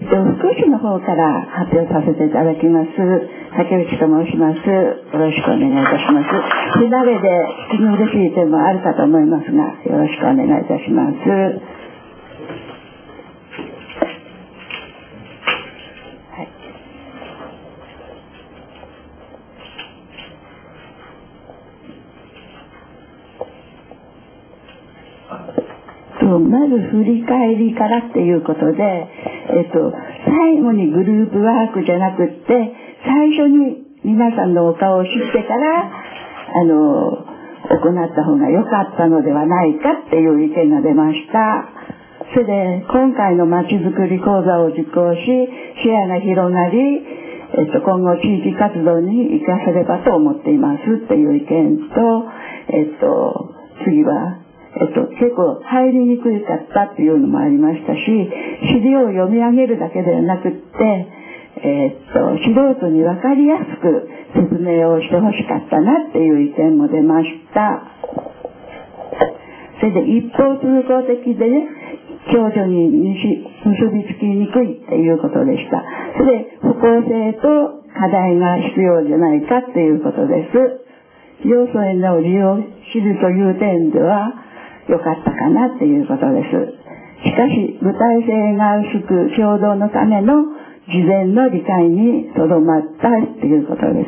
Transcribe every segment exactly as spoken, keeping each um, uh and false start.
と、福祉の方から発表させていただきます。竹内と申します。よろしくお願いいたします。手慣れで聞きに嬉しい点もあるかと思いますが、よろしくお願いいたします。まず振り返りからっていうことで、えっと、最後にグループワークじゃなくって、最初に皆さんのお顔を知ってから、あの、行った方が良かったのではないかっていう意見が出ました。それで、今回のまちづくり講座を受講し、視野が広がり、えっと、今後地域活動に生かせればと思っていますっていう意見と、えっと、次は、えっと、結構入りにくかったっていうのもありましたし、資料を読み上げるだけではなくって、えっと、素人に分かりやすく説明をしてほしかったなっていう意見も出ました。それで一方通行的でね、共助に結びつきにくいっていうことでした。それで、歩行性と課題が必要じゃないかっていうことです。要素への利用を知るという点では、良かったかなっていうことです。しかし、具体性が薄く、共同のための事前の理解にとどまったっていうことです。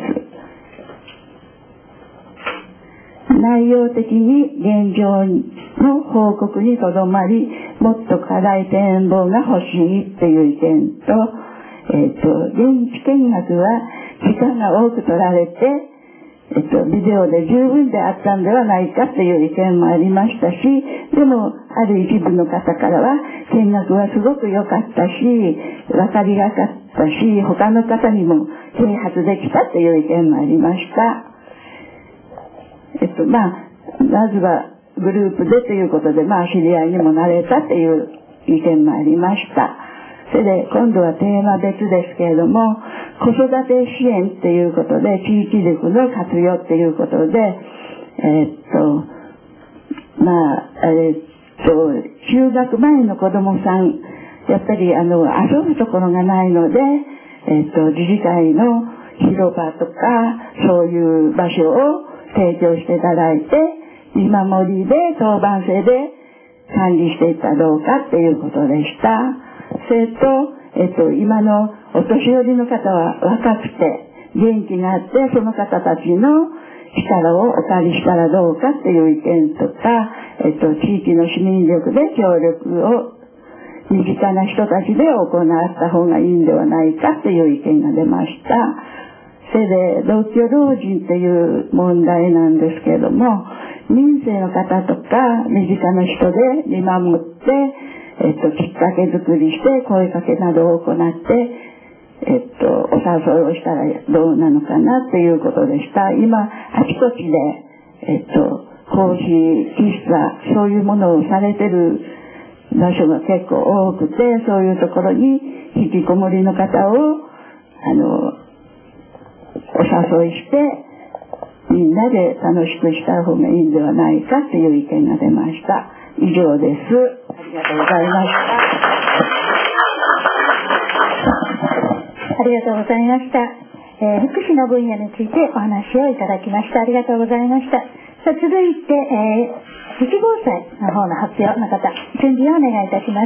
内容的に現状の報告にとどまり、もっと課題展望が欲しいっていう意見と、えっと、現地見学は時間が多く取られて、えっと、ビデオで十分であったんではないかという意見もありましたし、でも、ある一部の方からは、見学はすごく良かったし、分かりやすかったし、他の方にも啓発できたという意見もありました。えっと、まあ、まずはグループでということで、まあ、知り合いにもなれたという意見もありました。それで、今度はテーマ別ですけれども、子育て支援っていうことで、地域力の活用っていうことで、えー、っと、まあ、えー、っと、中学前の子供さん、やっぱりあの、遊ぶところがないので、えー、っと、自治会の広場とか、そういう場所を提供していただいて、見守りで、当番制で管理していったらどうかっていうことでした。それと、えっと、今のお年寄りの方は若くて元気があって、その方たちの力をお借りしたらどうかっていう意見とか、えっと、地域の市民力で協力を身近な人たちで行った方がいいんではないかっていう意見が出ました。それで、同居老人っていう問題なんですけれども、民生の方とか身近な人で見守って、えっと、きっかけ作りして、声かけなどを行って、えっと、お誘いをしたらどうなのかなっていうことでした。今、あちこちで、えっと、講師、喫茶、そういうものをされてる場所が結構多くて、そういうところに引きこもりの方を、あの、お誘いして、みんなで楽しくした方がいいんではないかっていう意見が出ました。以上です。ありがとうございました。 ありがとうございました。えー、福祉の分野についてお話をいただきました。ありがとうございました。さあ、続いて、えー、自治防災の方の発表の方、準備をお願いいたします。